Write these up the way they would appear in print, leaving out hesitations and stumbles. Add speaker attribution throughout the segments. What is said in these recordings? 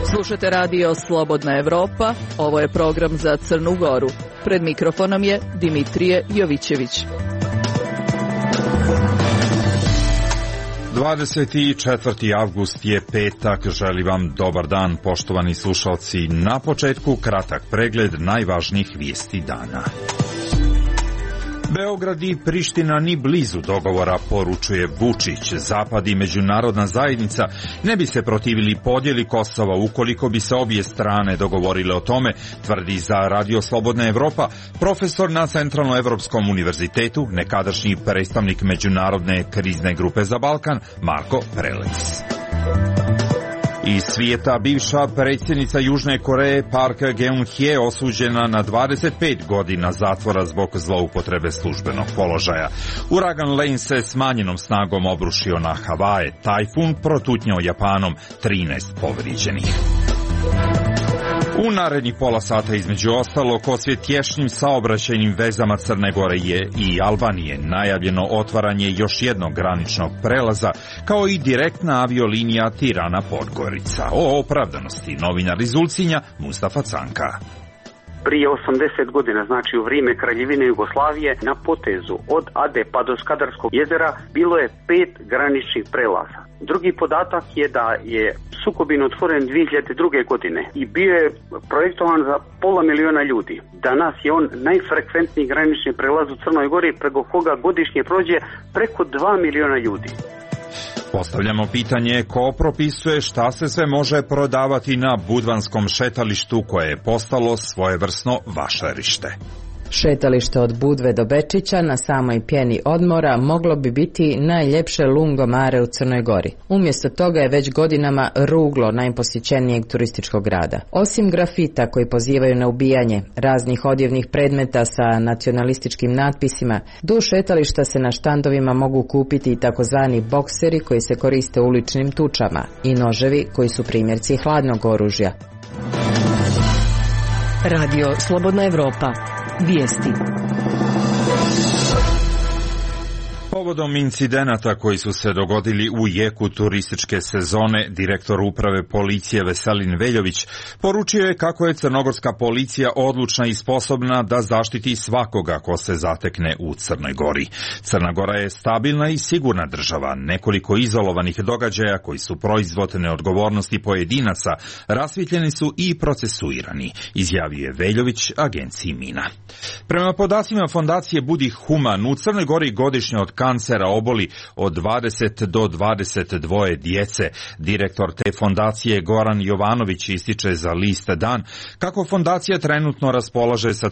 Speaker 1: Slušate radio Slobodna Evropa, ovo je program za Crnu Goru. Pred mikrofonom je Dimitrije Jovićević.
Speaker 2: 24. avgust je petak, želim vam dobar dan poštovani slušalci. Na početku kratak pregled najvažnijih vijesti dana. Beograd i Priština ni blizu dogovora, poručuje Vučić. Zapad i međunarodna zajednica ne bi se protivili podjeli Kosova ukoliko bi se obje strane dogovorile o tome, tvrdi za Radio Slobodna Evropa profesor na Centralnoevropskom univerzitetu, nekadašnji predstavnik Međunarodne krizne grupe za Balkan, Marko Prelec. Iz svijeta, bivša predsjednica Južne Koreje Park Geun-hye osuđena na 25 godina zatvora zbog zloupotrebe službenog položaja. Uragan Lane se smanjenom snagom obrušio na Havaje, tajfun protutnjao Japanom, 13 povrijeđenih. U narednih pola sata između ostalog o svjetješnjim saobraćajnim vezama Crne Gore i Albanije najavljeno otvaranje još jednog graničnog prelaza kao i direktna aviolinija Tirana-Podgorica. O opravdanosti novinar iz Ulcinja Mustafa Canka.
Speaker 3: Prije 80 godina, znači u vrijeme Kraljevine Jugoslavije, na potezu od Ade pa do Skadarskog jezera bilo je 5 graničnih prelaza. Drugi podatak je da je Sukobin otvoren 2002. godine i bio je projektovan za 500.000 ljudi. Danas je on najfrekventniji granični prelaz u Crnoj Gori, preko koga godišnje prođe preko 2 miliona ljudi.
Speaker 2: Postavljamo pitanje ko propisuje šta se sve može prodavati na Budvanskom šetalištu koje je postalo svojevrsno vašarište.
Speaker 4: Šetalište od Budve do Bečića na samoj pjeni odmora moglo bi biti najljepše lungomare u Crnoj Gori. Umjesto toga je već godinama ruglo najposjećenijeg turističkog grada. Osim grafita koji pozivaju na ubijanje, raznih odjevnih predmeta sa nacionalističkim natpisima, duž šetališta se na štandovima mogu kupiti i takozvani bokseri koji se koriste u uličnim tučama i noževi koji su primjerci hladnog oružja.
Speaker 5: Radio Slobodna Evropa. Vijesti.
Speaker 2: Povodom incidenata koji su se dogodili u jeku turističke sezone, direktor uprave policije Veselin Veljović poručio je kako je crnogorska policija odlučna i sposobna da zaštiti svakoga ko se zatekne u Crnoj Gori. Crna Gora je stabilna i sigurna država. Nekoliko izolovanih događaja koji su proizvod neodgovornosti pojedinaca rasvjetljeni su i procesuirani, izjavio je Veljović agenciji Mina. Prema podacima fondacije Budi Human, u Crnoj Gori godišnje od kancera oboli od 20 do 22 djece. Direktor te fondacije Goran Jovanović ističe za list Dan kako fondacija trenutno raspolaže sa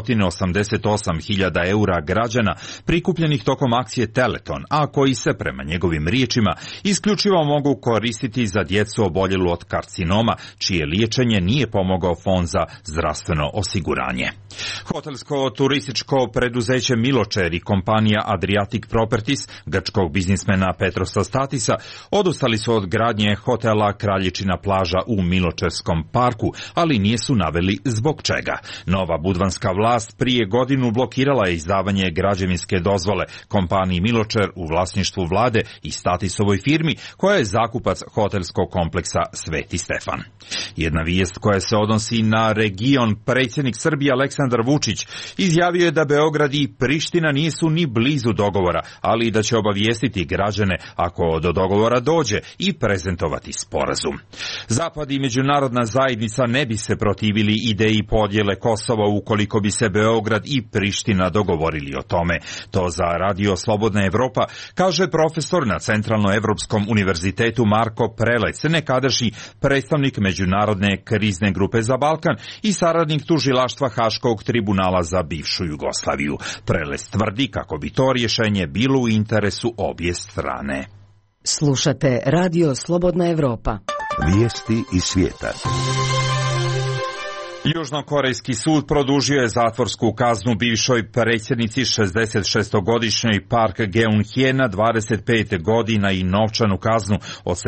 Speaker 2: 388.000 eura građana prikupljenih tokom akcije Teleton, a koji se prema njegovim riječima isključivo mogu koristiti za djecu oboljelu od karcinoma, čije liječenje nije pomogao Fond za zdravstveno osiguranje. Hotelsko-turističko preduzeće Miločer i kompanija Adriatic Properties, grčkog biznismena Petrosa Statisa, odustali su od gradnje hotela Kraljičina plaža u Miločerskom parku, ali nisu naveli zbog čega. Nova budvanska vlast prije godinu blokirala je izdavanje građevinske dozvole kompaniji Miločer u vlasništvu vlade i Statisovoj firmi, koja je zakupac hotelskog kompleksa Sveti Stefan. Jedna vijest koja se odnosi na region, predsjednik Srbije Aleksandar Vučić izjavio je da Beograd i Priština nisu ni blizu dogovora, ali i da će obavijestiti građane ako do dogovora dođe i prezentovati sporazum. Zapad i međunarodna zajednica ne bi se protivili ideji podjele Kosova ukoliko bi se Beograd i Priština dogovorili o tome. To za Radio Slobodna Evropa kaže profesor na Centralnoevropskom univerzitetu Marko Prelec, nekadašnji predstavnik Međunarodne krizne grupe za Balkan i saradnik tužilaštva Haškog tribunala za bivšu Jugoslaviju. Prelec tvrdi kako bi to rješenje bilo u interesu obje strane.
Speaker 5: Slušate Radio Slobodna Evropa.
Speaker 6: Vijesti iz svijeta.
Speaker 2: Južnokorejski sud produžio je zatvorsku kaznu bivšoj predsjednici 66-godišnjoj Park Geun-hye na 25 godina i novčanu kaznu od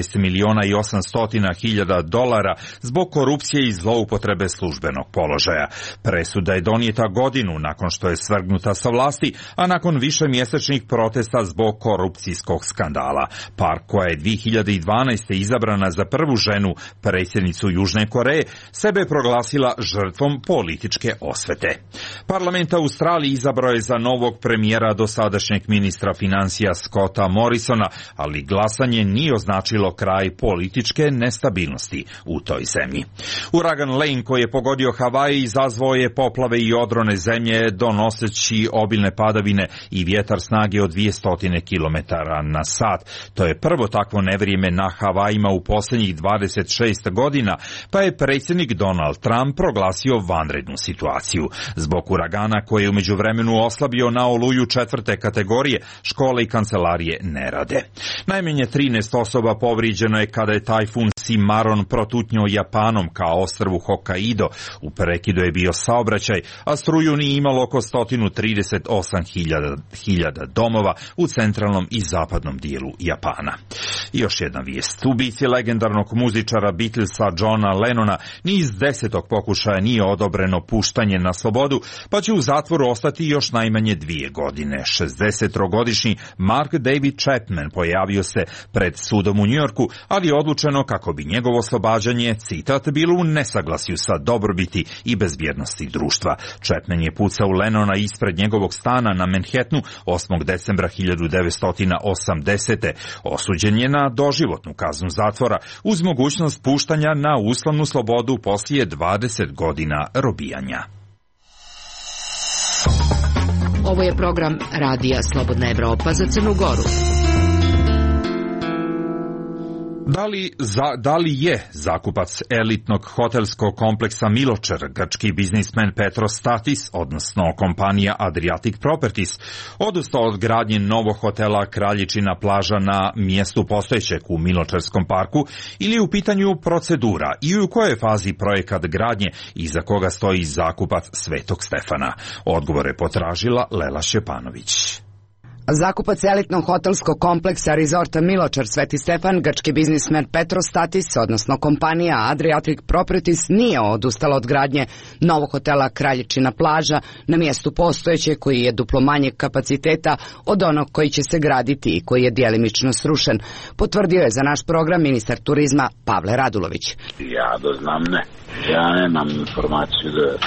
Speaker 2: $17.800.000 zbog korupcije i zloupotrebe službenog položaja. Presuda je donijeta godinu nakon što je svrgnuta sa vlasti, a nakon višemjesečnih protesta zbog korupcijskog skandala. Park, koja je 2012. izabrana za prvu ženu predsjednicu Južne Koreje, sebe proglasila žrtvom političke osvete. Parlament Australije izabrao je za novog premijera dosadašnjeg ministra financija Scotta Morrisona, ali glasanje nije označilo kraj političke nestabilnosti u toj zemlji. Uragan Lane, koji je pogodio Havaje, izazvao je poplave i odrone zemlje, donoseći obilne padavine i vjetar snage od 200 km na sat. To je prvo takvo nevrijeme na Havajima u posljednjih 26 godina, pa je predsjednik Donald Trump proglasio vanrednu situaciju. Zbog uragana koji je u međuvremenu oslabio na oluju 4. kategorije, škole i kancelarije ne rade. Najmanje 13 osoba povrijeđeno je kada je tajfun Cimarron protutnjao Japanom kao ostrvu Hokkaido. U prekidu je bio saobraćaj, a struju nije imalo oko 138.000 domova u centralnom i zapadnom dijelu Japana. I još jedna vijest. Ubici legendarnog muzičara Beatlesa Johna Lennona ni iz 10. pokušaja nije odobreno puštanje na slobodu, pa će u zatvoru ostati još najmanje 2 godine. 63-godišnji Mark David Chapman pojavio se pred sudom u Njujorku, ali je odlučeno kako bi njegovo oslobađanje, citat, bilo u nesaglasju sa dobrobiti i bezbjednosti društva. Chapman je pucao Lennona ispred njegovog stana na Manhattanu 8. decembra 1980. Osuđen je na doživotnu kaznu zatvora uz mogućnost puštanja na uslovnu slobodu poslije 20 godina robijanja.
Speaker 5: Ovo je program Radija Slobodna Evropa za Crnu Goru.
Speaker 2: Da li je zakupac elitnog hotelskog kompleksa Miločar grčki biznismen Petros Statis, odnosno kompanija Adriatic Properties, odustao od gradnje novog hotela Kraljičina plaža na mjestu postojećeg u Miločarskom parku, ili je u pitanju procedura i u kojoj fazi projekat gradnje i za koga stoji zakupac Svetog Stefana? Odgovor je potražila Lela Šćepanović.
Speaker 6: Zakupac elitnog hotelskog kompleksa Resorta Miločar Sveti Stefan, grčki biznismen Petros Statis, odnosno kompanija Adriatic Properties, nije odustala od gradnje novog hotela Kraljičina plaža na mjestu postojeće, koji je duplo manjeg kapaciteta od onog koji će se graditi i koji je djelimično srušen, potvrdio je za naš program ministar turizma Pavle Radulović.
Speaker 7: Ja doznam ne. Ja nemam informaciju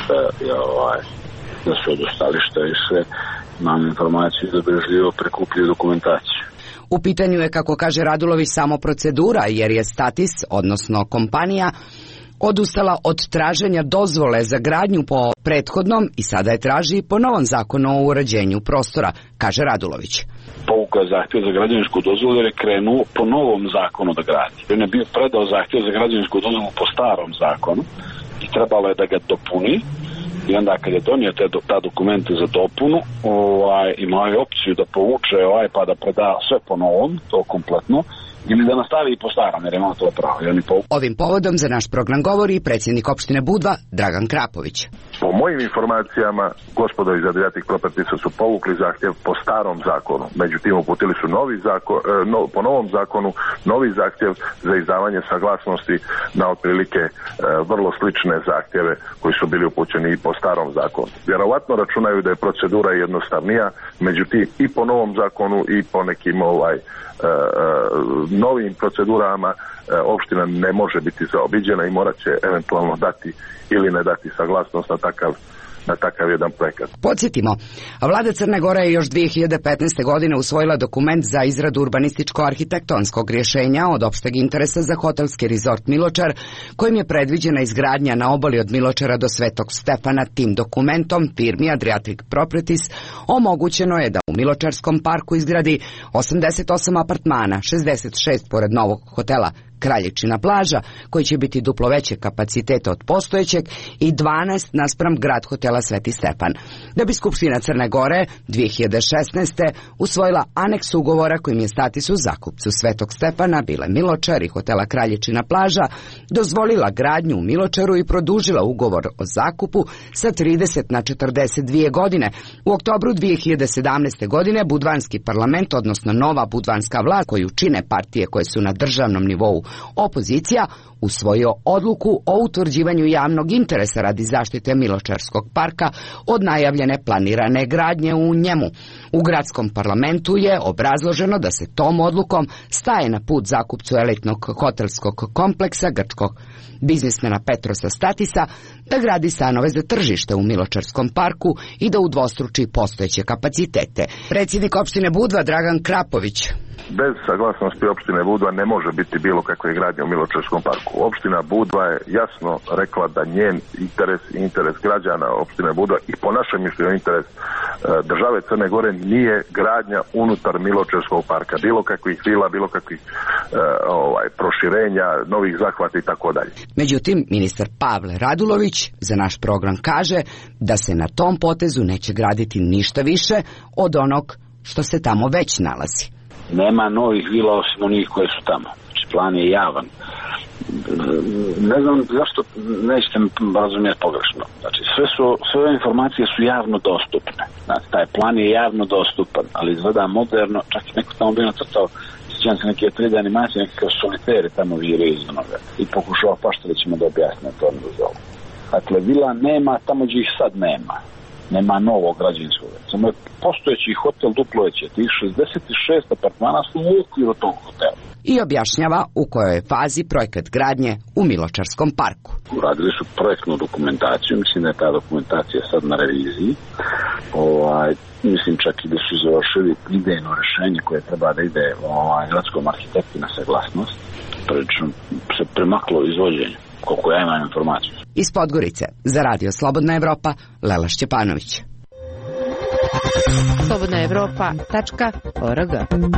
Speaker 7: da su odustali, što je sve. Imam informaciju da bržljivo prikupljaju dokumentaciju.
Speaker 6: U pitanju je, kako kaže Radulović, samo procedura, jer je Statis, odnosno kompanija, odustala od traženja dozvole za gradnju po prethodnom i sada je traži po novom zakonu o uređenju prostora, kaže Radulović.
Speaker 7: Povukao je zahtjev za građevinsku dozvolu jer je krenuo po novom zakonu da gradi. On je bio predao zahtjev za građevinsku dozvolu po starom zakonu i trebalo je da ga dopuni. I onda kad je donio ta dokumenta za dopunu, imao je opciju da povuče pa da preda sve po novom, to kompletno, ili da nastavi i po starom, jer ima to pravo.
Speaker 6: Ovim povodom za naš program govori predsjednik opštine Budva, Dragan Krapović.
Speaker 8: Po mojim informacijama, gospodo iz Adriatic Propertiesa su povukli zahtjev po starom zakonu. Međutim, uputili su po novom zakonu novi zahtjev za izdavanje saglasnosti na otprilike vrlo slične zahtjeve koji su bili upućeni i po starom zakonu. Vjerovatno računaju da je procedura jednostavnija, međutim i po novom zakonu i po nekim novim procedurama opština ne može biti zaobiđena i morat će eventualno dati ili ne dati saglasnost na takav jedan projekat.
Speaker 6: Podsjetimo, vlada Crne Gore je još 2015. godine usvojila dokument za izradu urbanističko-arhitektonskog rješenja od opšteg interesa za hotelski rezort Miločar, kojim je predviđena izgradnja na obali od Miločara do Svetog Stefana. Tim dokumentom firmi Adriatic Properties omogućeno je da u Miločarskom parku izgradi 88 apartmana, 66 pored novog hotela Kraljičina plaža, koji će biti duplo veće kapaciteta od postojećeg, i 12 naspram grad hotela Sveti Stefan. Da bi Skupština Crne Gore 2016. usvojila aneks ugovora kojim je Statisu zakupcu Svetog Stefana, Vile Miločar i hotela Kraljičina plaža, dozvolila gradnju u Miločaru i produžila ugovor o zakupu sa 30 na 42 godine. U oktobru 2017. godine Budvanski parlament, odnosno nova budvanska vlast koju čine partije koje su na državnom nivou opozicija, usvojio odluku o utvrđivanju javnog interesa radi zaštite Miločarskog parka od najavljene planirane gradnje u njemu. U gradskom parlamentu je obrazloženo da se tom odlukom staje na put zakupcu elitnog hotelskog kompleksa grčkog biznismena Petrosa Statisa da gradi stanove za tržište u Miločarskom parku i da udvostruči postojeće kapacitete. Predsjednik opštine Budva Dragan Krapović:
Speaker 8: bez saglasnosti opštine Budva ne može biti bilo kakve gradnje u Miločarskom parku. Opština Budva je jasno rekla da njen interes i interes građana opštine Budva i po našem mišljenju interes države Crne Gore nije gradnja unutar Miločarskog parka, bilo kakvih vila, bilo kakvih proširenja, novih zahvata i tako dalje.
Speaker 6: Međutim, ministar Pavle Radulović za naš program kaže da se na tom potezu neće graditi ništa više od onog što se tamo već nalazi.
Speaker 7: Nema novih vila osim onih koje su tamo. Znači, plan je javan. Ne znam zašto nećete razumjeti pogrešno. Znači, sve ove informacije su javno dostupne. Znači, taj plan je javno dostupan, ali izgleda moderno. Čak i neko tamo bio nacrtao, sjećam se neke 3D animacije, neke kao soliteri tamo vire iz onoga. I pokušao Paštalićima da objasne to na dozvolu. Dakle, vila nema tamo gdje ih sad nema. Nema novog građevinskog. Samo je postojeći hotel duplo veće. Tih 66 apartmana su u okviru tog hotela.
Speaker 6: I objašnjava u kojoj je fazi projekat gradnje u Miločarskom parku.
Speaker 7: Uradili su projektnu dokumentaciju, mislim da je ta dokumentacija sad na reviziji. Mislim čak i da su završili idejno rješenje koje treba da ide gradskom arhitektu na saglasnost. Prilično se premaklo izvođenje, koliko ja imam informaciju.
Speaker 6: Iz Podgorice, za Radio Slobodna Evropa, Lela Šćepanović.
Speaker 5: slobodnaevropa.org.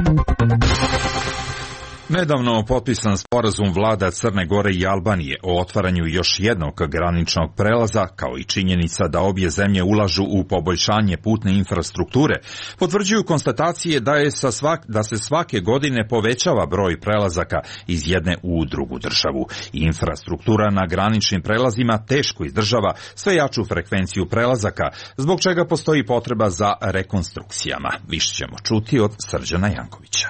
Speaker 2: Nedavno potpisan sporazum vlada Crne Gore i Albanije o otvaranju još jednog graničnog prelaza, kao i činjenica da obje zemlje ulažu u poboljšanje putne infrastrukture, potvrđuju konstatacije da se svake godine povećava broj prelazaka iz jedne u drugu državu. Infrastruktura na graničnim prelazima teško izdržava sve jaču frekvenciju prelazaka, zbog čega postoji potreba za rekonstrukcijama. Više ćemo čuti od Srđana Jankovića.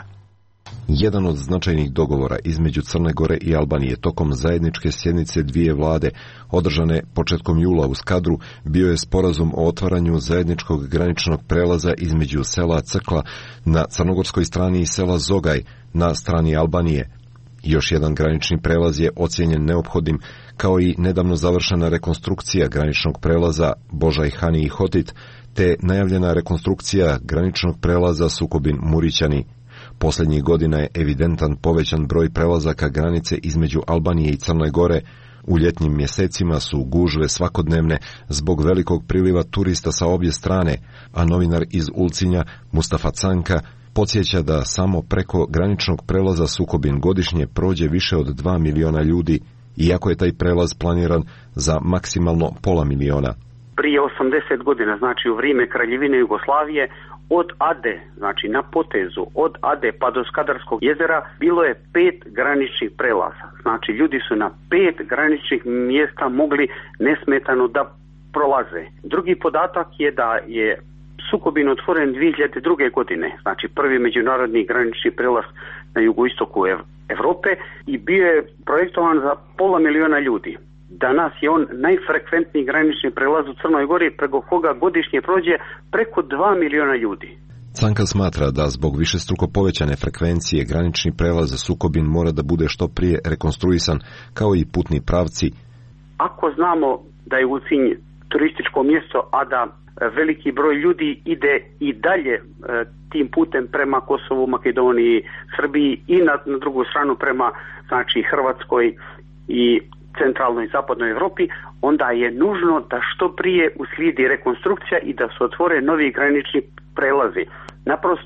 Speaker 9: Jedan od značajnih dogovora između Crne Gore i Albanije tokom zajedničke sjednice dvije vlade, održane početkom jula u Skadru, bio je sporazum o otvaranju zajedničkog graničnog prelaza između sela Crkla na crnogorskoj strani i sela Zogaj na strani Albanije. Još jedan granični prelaz je ocijenjen neophodnim, kao i nedavno završena rekonstrukcija graničnog prelaza Božaj Hani i Hotit, te najavljena rekonstrukcija graničnog prelaza Sukobin-Murićani. Posljednjih godina je evidentan povećan broj prelazaka granice između Albanije i Crne Gore. U ljetnim mjesecima su gužve svakodnevne zbog velikog priliva turista sa obje strane, a novinar iz Ulcinja Mustafa Canka podsjeća da samo preko graničnog prelaza Sukobin godišnje prođe više od 2 miliona ljudi, iako je taj prelaz planiran za maksimalno pola miliona.
Speaker 3: Prije 80 godina, znači u vrijeme Kraljevine Jugoslavije, od Ade, znači na potezu od Ade pa do Skadarskog jezera bilo je 5 graničnih prelaza. Znači ljudi su na 5 graničnih mjesta mogli nesmetano da prolaze. Drugi podatak je da je Sukobin otvoren 2002. godine, znači prvi međunarodni granični prelaz na jugoistoku Evrope i bio je projektovan za pola miliona ljudi. Danas je on najfrekventniji granični prelaz u Crnoj Gori, preko koga godišnje prođe preko 2 miliona ljudi.
Speaker 9: Canka smatra da zbog višestruko povećane frekvencije granični prelaz Sukobin mora da bude što prije rekonstruisan, kao i putni pravci.
Speaker 3: Ako znamo da je Ulcinj turističko mjesto, a da veliki broj ljudi ide i dalje tim putem prema Kosovu, Makedoniji, Srbiji i na drugu stranu prema Hrvatskoj i centralnoj i zapadnoj Evropi, onda je nužno da što prije uslijedi rekonstrukcija i da se otvore novi granični prelazi. Naprosto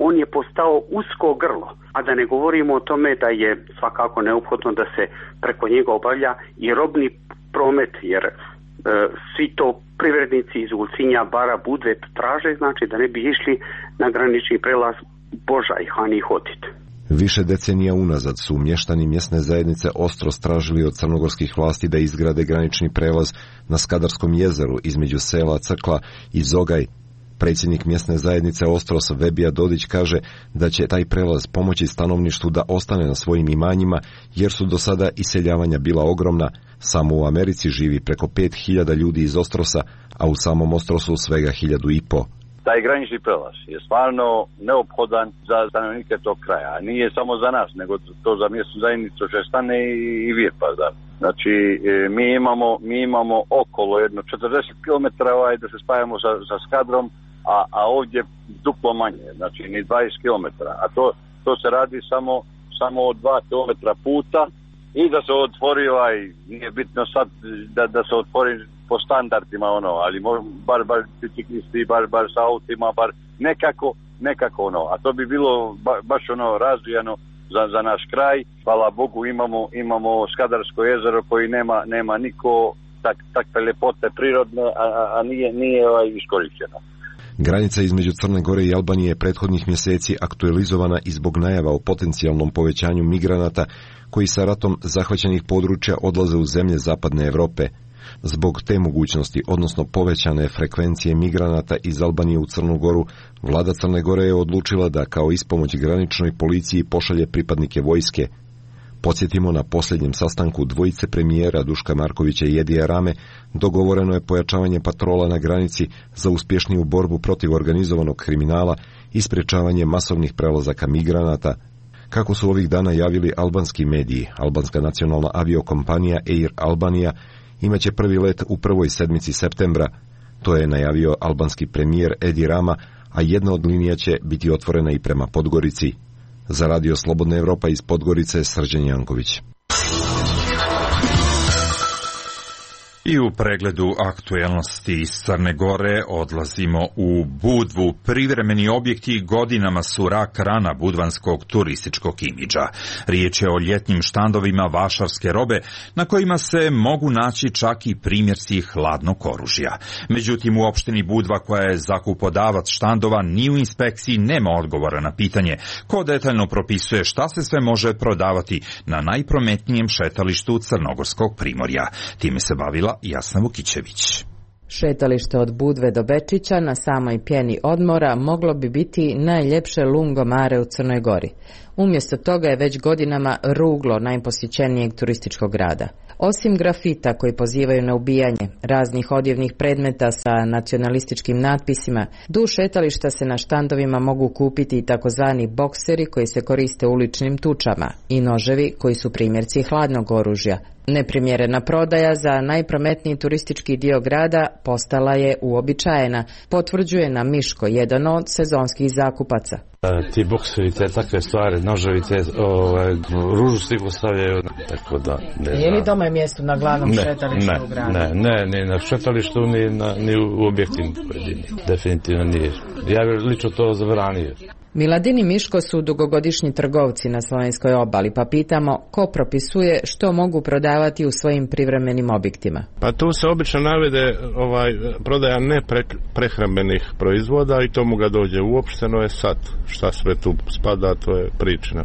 Speaker 3: on je postao usko grlo, a da ne govorimo o tome da je svakako neophodno da se preko njega obavlja i robni promet, jer svi to privrednici iz Ulcinja, Bara, Budve traže, znači da ne bi išli na granični prelaz Božaj, Han i Hotit.
Speaker 9: Više decenija unazad su mještani mjesne zajednice Ostros tražili od crnogorskih vlasti da izgrade granični prelaz na Skadarskom jezeru između sela Crkla i Zogaj. Predsjednik mjesne zajednice Ostros Vebija Dodić kaže da će taj prelaz pomoći stanovništvu da ostane na svojim imanjima, jer su do sada iseljavanja bila ogromna. Samo u Americi živi preko 5.000 ljudi iz Ostrosa, a u samom Ostrosu svega 1.500.
Speaker 10: Taj granični prelaz je stvarno neophodan za stanovnike tog kraja. Nije samo za nas, nego to za mjesnu zajednicu Žestane i Virpa. Znači, mi imamo okolo jedno 40 km da se spajamo sa Skadrom, a ovdje duplo manje, znači ni 20 km. A to se radi samo od 2 km puta i da se otvori, nije bitno sad da se otvori po standardima, ali bar biciklisti, bar sa autima, bar nekako a to bi bilo baš razvijano za naš kraj. Hvala Bogu imamo Skadarsko jezero koji nema niko takve ljepote prirodne, a nije iskorišteno.
Speaker 9: Granica između Crne Gore i Albanije je prethodnih mjeseci aktualizovana i zbog najava o potencijalnom povećanju migranata koji sa ratom zahvaćenih područja odlaze u zemlje zapadne Europe. Zbog te mogućnosti, odnosno povećane frekvencije migranata iz Albanije u Crnu Goru, vlada Crne Gore je odlučila da kao ispomoć graničnoj policiji pošalje pripadnike vojske. Podsjetimo, na posljednjem sastanku dvojice premijera Duška Markovića i Edija Rame dogovoreno je pojačavanje patrola na granici za uspješniju borbu protiv organizovanog kriminala i sprječavanje masovnih prelazaka migranata. Kako su ovih dana javili albanski mediji, albanska nacionalna aviokompanija Air Albania imaće prvi let u prvoj sedmici septembra. To je najavio albanski premijer Edi Rama, a jedna od linija će biti otvorena i prema Podgorici. Za Radio Slobodna Evropa iz Podgorice, Srđan Janković.
Speaker 2: I u pregledu aktuelnosti iz Crne Gore odlazimo u Budvu. Privremeni objekti godinama su rak rana budvanskog turističkog imidža. Riječ je o ljetnim štandovima vašarske robe na kojima se mogu naći čak i primjerci hladnog oružja. Međutim, u opštini Budva, koja je zakupodavac štandova, ni u inspekciji nema odgovora na pitanje ko detaljno propisuje šta se sve može prodavati na najprometnijem šetalištu Crnogorskog primorja. Time se bavila Jasna Vukićević.
Speaker 4: Šetalište od Budve do Bečića na samoj pjeni odmora moglo bi biti najljepše lungomare u Crnoj Gori. Umjesto toga je već godinama ruglo najposjećenijeg turističkog grada. Osim grafita koji pozivaju na ubijanje, raznih odjevnih predmeta sa nacionalističkim natpisima, duž šetališta se na štandovima mogu kupiti i takozvani bokseri koji se koriste u uličnim tučama i noževi koji su primjerci hladnog oružja. Neprimjerena prodaja za najprometniji turistički dio grada postala je uobičajena, potvrđuje nam Miško, jedan od sezonskih zakupaca.
Speaker 11: Ti bokseri, te takve stvari, noževi, te ružu stigu stavljaju, tako da...
Speaker 4: Je li doma je mjesto na glavnom šetalištu u gradu?
Speaker 11: Ne, ni na šetalištu, ni u objektima pojedini. Definitivno nije. Ja bih lično to zabranio.
Speaker 4: Miladin i Miško su dugogodišnji trgovci na slovenskoj obali, pa pitamo ko propisuje što mogu prodavati u svojim privremenim objektima.
Speaker 12: Pa tu se obično navede prodaja neprehrambenih proizvoda i tomu ga dođe uopšteno je sad. Šta sve tu spada, to je priča.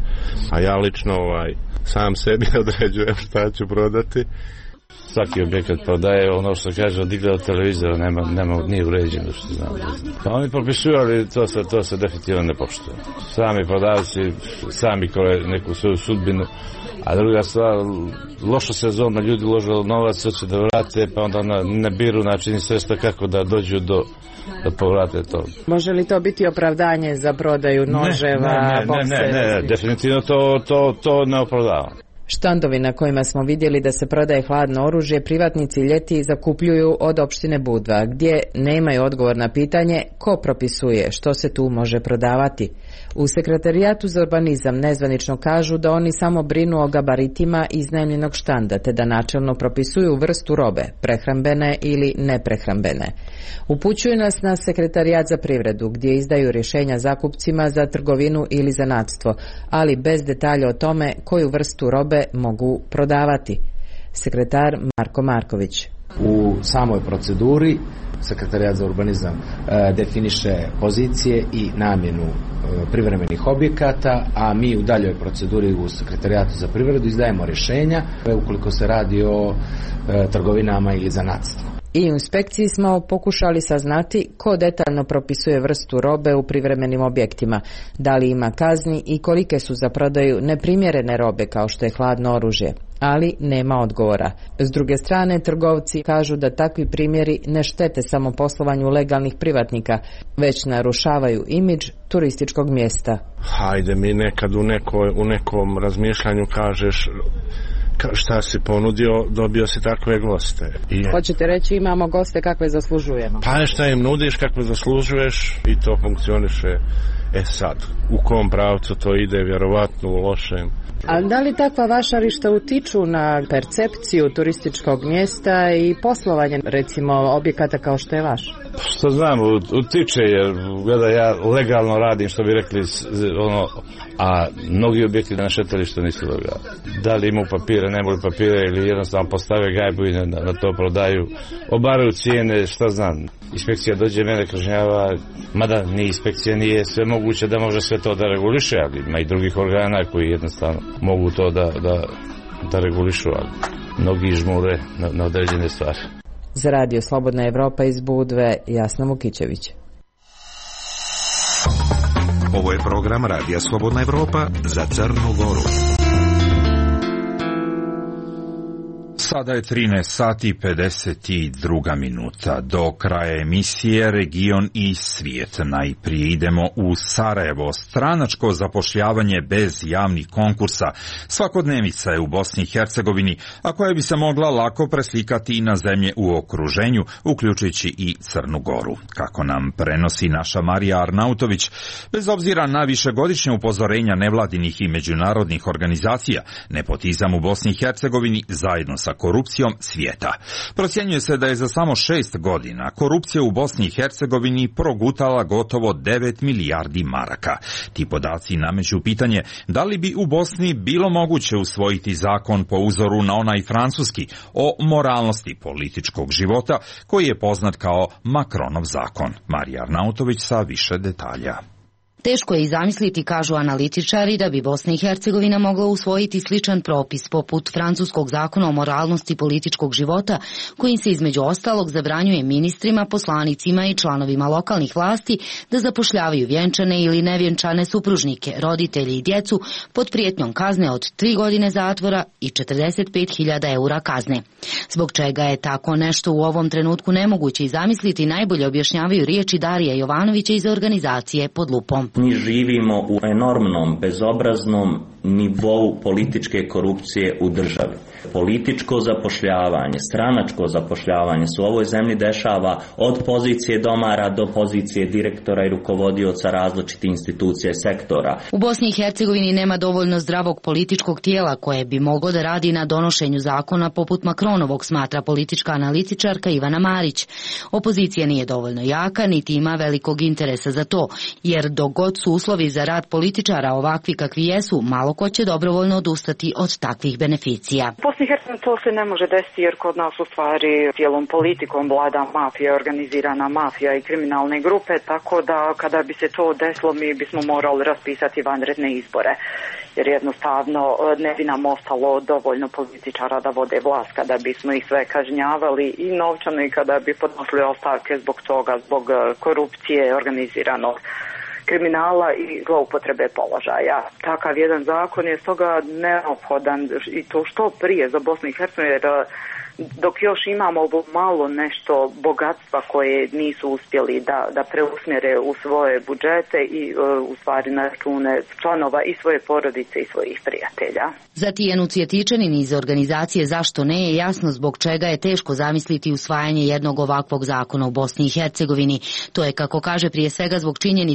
Speaker 12: A ja lično sam sebi određujem šta ću prodati.
Speaker 11: Svaki objekat prodaje ono što kaže od igra od televizora, nije uređeno što znam. Pa oni propisuju, ali to se definitivno ne poštuje. Sami prodavci, sami koje neku svoju sudbinu, a druga stvar, loša sezona, ljudi uložili novac, hoće da vrate, pa onda ne biru načini sredstva kako da dođu da povrate to.
Speaker 4: Može li to biti opravdanje za prodaju noževa, boksera?
Speaker 11: Ne, definitivno to ne opravdava.
Speaker 4: Štandovi na kojima smo vidjeli da se prodaje hladno oružje privatnici ljeti zakupljuju od opštine Budva, gdje nemaju odgovor na pitanje ko propisuje što se tu može prodavati. U Sekretarijatu za urbanizam nezvanično kažu da oni samo brinu o gabaritima iznajmljenog štanda, te da načelno propisuju vrstu robe, prehrambene ili neprehrambene. Upućuju nas na Sekretarijat za privredu, gdje izdaju rješenja zakupcima za trgovinu ili zanatstvo, ali bez detalja o tome koju vrstu robe mogu prodavati. Sekretar Marko Marković.
Speaker 13: U samoj proceduri Sekretarijat za urbanizam definiše pozicije i namjenu privremenih objekata, a mi u daljoj proceduri u Sekretarijatu za privredu izdajemo rješenja ukoliko se radi o trgovinama ili zanatstvu.
Speaker 4: I u inspekciji smo pokušali saznati ko detaljno propisuje vrstu robe u privremenim objektima, da li ima kazni i kolike su za prodaju neprimjerene robe kao što je hladno oružje, ali nema odgovora. S druge strane, trgovci kažu da takvi primjeri ne štete samo poslovanju legalnih privatnika, već narušavaju imidž turističkog mjesta.
Speaker 12: Hajde mi nekad u nekom razmišljanju kažeš šta si ponudio, dobio si takve goste.
Speaker 4: Hoćete reći imamo goste kakve zaslužujemo?
Speaker 12: Pa šta im nudiš kakve zaslužuješ i to funkcioniše. Sad, u kom pravcu to ide, vjerovatno u lošem.
Speaker 4: A da li takva vašarišta utiču na percepciju turističkog mjesta i poslovanje, recimo, objekata kao što je vaš?
Speaker 11: Što znam, utiče, jer gleda, ja legalno radim, što bi rekli, a mnogi objekti na šetalištu nisu legalni. Da li imaju papire, nemaju papire ili jednostavno postave gajbu i na to prodaju, obaraju cijene, šta znam. Inspekcija dođe, mene kažnjava, mada ni inspekcija nije sve moguće da može sve to da reguliše, ali ima i drugih organa koji jednostavno mogu to da regulišu, ali mnogi žmure na određene stvari.
Speaker 4: Za Radio Slobodna Evropa iz Budve, Jasna Vukićević.
Speaker 14: Ovo je program Radija Slobodna Evropa za Crnu Goru.
Speaker 2: Sada je 13 sati 52 minuta. Do kraja emisije Region i svijet. Najprije idemo u Sarajevo. Stranačko zapošljavanje bez javnih konkursa svakodnevica je u Bosni i Hercegovini, a koja bi se mogla lako preslikati i na zemlje u okruženju, uključujući i Crnu Goru. Kako nam prenosi naša Marija Arnautović, bez obzira na višegodišnje upozorenja nevladinih i međunarodnih organizacija, nepotizam u Bosni i Hercegovini zajedno sa korupcijom svijeta. Procjenjuje se da je za samo 6 godina korupcija u Bosni i Hercegovini progutala gotovo 9 milijardi maraka. Ti podaci nameću pitanje da li bi u Bosni bilo moguće usvojiti zakon po uzoru na onaj francuski o moralnosti političkog života koji je poznat kao Macronov zakon. Marija Arnautović sa više detalja.
Speaker 15: Teško je i zamisliti, kažu analitičari, da bi Bosna i Hercegovina mogla usvojiti sličan propis poput francuskog zakona o moralnosti političkog života, kojim se između ostalog zabranjuje ministrima, poslanicima i članovima lokalnih vlasti da zapošljavaju vjenčane ili nevjenčane supružnike, roditelje i djecu pod prijetnjom kazne od 3 godine zatvora i 45.000 eura kazne. Zbog čega je tako nešto u ovom trenutku nemoguće i zamisliti, najbolje objašnjavaju riječi Darija Jovanovića iz organizacije Pod lupom.
Speaker 16: Mi živimo u enormnom, bezobraznom nivou političke korupcije u državi. Političko zapošljavanje, stranačko zapošljavanje se u ovoj zemlji dešava od pozicije domara do pozicije direktora i rukovodioca različitih institucija i sektora.
Speaker 15: U Bosni i Hercegovini nema dovoljno zdravog političkog tijela koje bi moglo da radi na donošenju zakona poput Macronovog, smatra politička analitičarka Ivana Marić. Opozicija nije dovoljno jaka, niti ima velikog interesa za to, jer dok god su uslovi za rad političara ovakvi kakvi jesu, malo ko će dobrovoljno odustati od takvih beneficija.
Speaker 17: Bosni i Hercegovini to se ne može desiti jer kod nas u stvari cijelom politikom vlada mafija, organizirana mafija i kriminalne grupe, tako da kada bi se to desilo mi bismo morali raspisati vanredne izbore. Jer jednostavno ne bi nam ostalo dovoljno političara da vode vlast kada bismo ih sve kažnjavali i novčano i kada bi podnosili ostavke zbog toga, zbog korupcije, organiziranog kriminala i zloupotrebe položaja. Takav jedan zakon je stoga neophodan i to što prije za Bosnu i Hercegovinu, jer dok još imamo ovo malo nešto bogatstva koje nisu uspjeli da preusmjere u svoje budžete i u stvari na račune članova i svoje porodice i svojih prijatelja.
Speaker 15: Za Tijenu Cvjetičanin iz organizacije Zašto ne je jasno zbog čega je teško zamisliti usvajanje jednog ovakvog zakona u Bosni i Hercegovini. To je, kako kaže, prije svega zbog činjenice da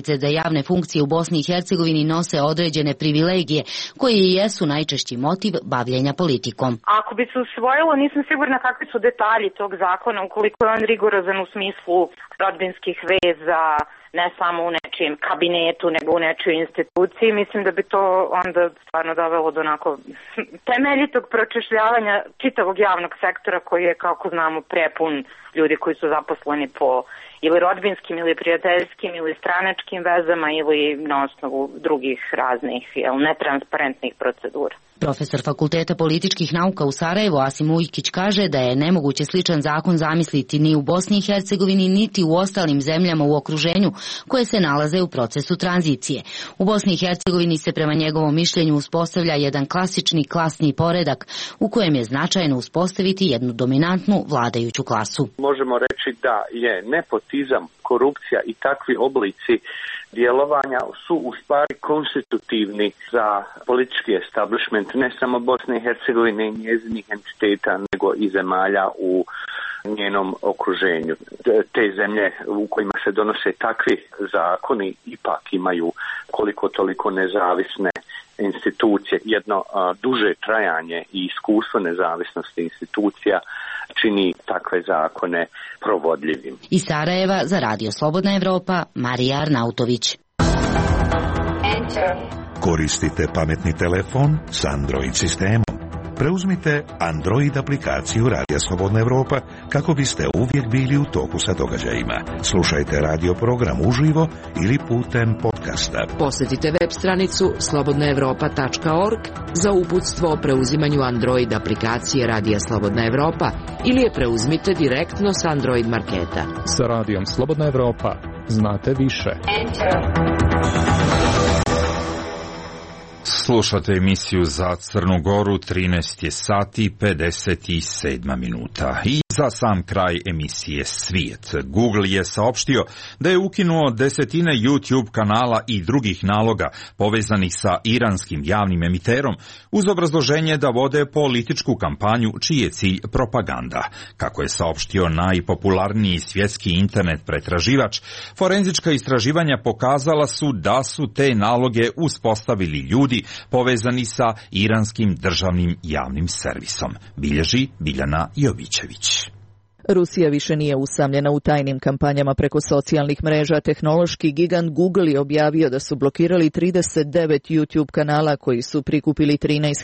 Speaker 15: javne funkcije u Bosni i Hercegovini nose određene privilegije, koje i jesu najčešći motiv bavljenja politikom.
Speaker 17: Ako bi se usvojilo, nisam sigurna kakvi su detalji tog zakona, ukoliko je on rigorozan u smislu rodbinskih veza, ne samo u nečijem kabinetu, nego u nečijoj instituciji. Mislim da bi to onda stvarno dovelo do onako temeljitog pročešljavanja čitavog javnog sektora koji je, kako znamo, prepun ljudi koji su zaposleni po ili rodbinskim ili prijateljskim ili stranačkim vezama ili na osnovu drugih raznih netransparentnih procedura.
Speaker 15: Profesor Fakulteta političkih nauka u Sarajevu Asim Ujkić kaže da je nemoguće sličan zakon zamisliti ni u Bosni i Hercegovini niti u ostalim zemljama u okruženju koje se nalaze u procesu tranzicije. U Bosni i Hercegovini se prema njegovom mišljenju uspostavlja jedan klasični klasni poredak u kojem je značajno uspostaviti jednu dominantnu vladajuću klasu.
Speaker 18: Možemo reći da je nepotizam, korupcija i takvi oblici djelovanja su u stvari konstitutivni za politički establishment ne samo Bosne i Hercegovine i njezinih entiteta, nego i zemalja u njenom okruženju. Te zemlje u kojima se donose takvi zakoni ipak imaju koliko toliko nezavisne institucije. Jedno duže trajanje i iskustvo nezavisnosti institucija čini takve zakone provodljivim.
Speaker 15: Iz Sarajeva za Radio Slobodna Evropa, Marija Arnautović.
Speaker 14: Koristite pametni telefon s Android sistemom. Preuzmite Android aplikaciju Radija Slobodna Evropa kako biste uvijek bili u toku sa događajima. Slušajte radio program uživo ili putem podcasta.
Speaker 5: Posjetite web stranicu slobodnaevropa.org za uputstvo o preuzimanju Android aplikacije Radija Slobodna Evropa ili je preuzmite direktno s Android marketa.
Speaker 19: Sa Radijom Slobodna Evropa znate više.
Speaker 2: Slušate emisiju za Crnu Goru, 13 je sati 57 minuta. I za sam kraj emisije Svijet. Google je saopštio da je ukinuo desetine YouTube kanala i drugih naloga povezanih sa iranskim javnim emiterom uz obrazloženje da vode političku kampanju čiji je cilj propaganda. Kako je saopštio najpopularniji svjetski internet pretraživač, forenzička istraživanja pokazala su da su te naloge uspostavili ljudi povezani sa iranskim državnim javnim servisom, bilježi Biljana Jovićević.
Speaker 1: Rusija više nije usamljena u tajnim kampanjama preko socijalnih mreža. Tehnološki gigant Google je objavio da su blokirali 39 YouTube kanala koji su prikupili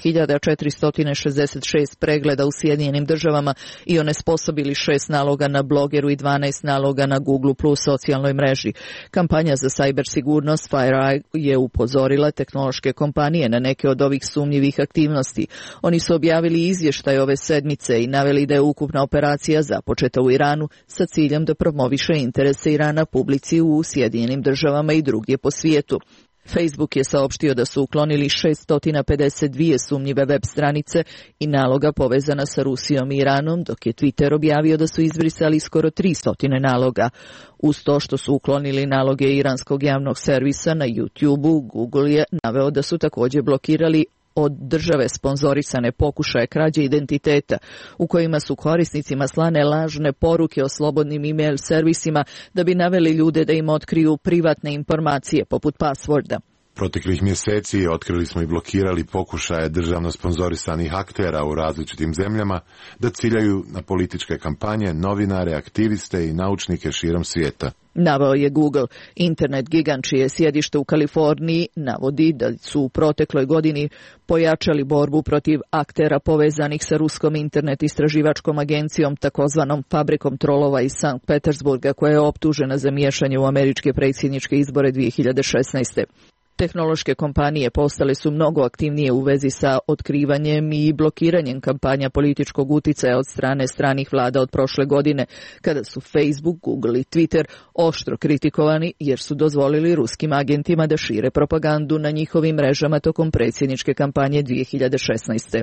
Speaker 1: 13.466 pregleda u Sjedinjenim Državama i onesposobili 6 naloga na blogeru i 12 naloga na Google Plus socijalnoj mreži. Kampanja za cybersigurnost FireEye je upozorila tehnološke kompanije na neke od ovih sumnjivih aktivnosti. Oni su objavili izvještaj ove sedmice i naveli da je ukupna operacija započeta u Iranu sa ciljem da promoviše interese Irana publici u Sjedinjenim Državama i drugdje po svijetu. Facebook je saopštio da su uklonili 652 sumnjive web stranice i naloga povezana sa Rusijom i Iranom, dok je Twitter objavio da su izbrisali skoro 300 naloga. Uz to što su uklonili naloge iranskog javnog servisa na YouTube-u, Google je naveo da su također blokirali od države sponzorisane pokušaje krađe identiteta, u kojima su korisnicima slane lažne poruke o slobodnim email servisima da bi naveli ljude da im otkriju privatne informacije poput passworda.
Speaker 20: Proteklih mjeseci otkrili smo i blokirali pokušaje državno sponzorisanih aktera u različitim zemljama da ciljaju na političke kampanje, novinare, aktiviste i naučnike širom svijeta.
Speaker 1: Naveo je Google. Internet gigant čije je sjedište u Kaliforniji navodi da su u protekloj godini pojačali borbu protiv aktera povezanih sa ruskom internet istraživačkom agencijom, takozvanom fabrikom trolova iz Sankt Petersburga, koja je optužena za miješanje u američke predsjedničke izbore 2016. Tehnološke kompanije postale su mnogo aktivnije u vezi sa otkrivanjem i blokiranjem kampanja političkog uticaja od strane stranih vlada od prošle godine, kada su Facebook, Google i Twitter oštro kritikovani jer su dozvolili ruskim agentima da šire propagandu na njihovim mrežama tokom predsjedničke kampanje 2016.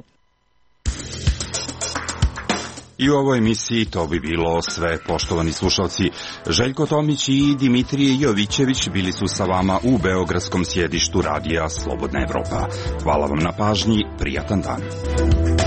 Speaker 2: I u ovoj emisiji to bi bilo sve, poštovani slušalci. Željko Tomić i Dimitrije Jovićević bili su sa vama u beogradskom sjedištu Radija Slobodna Evropa. Hvala vam na pažnji, prijatan dan.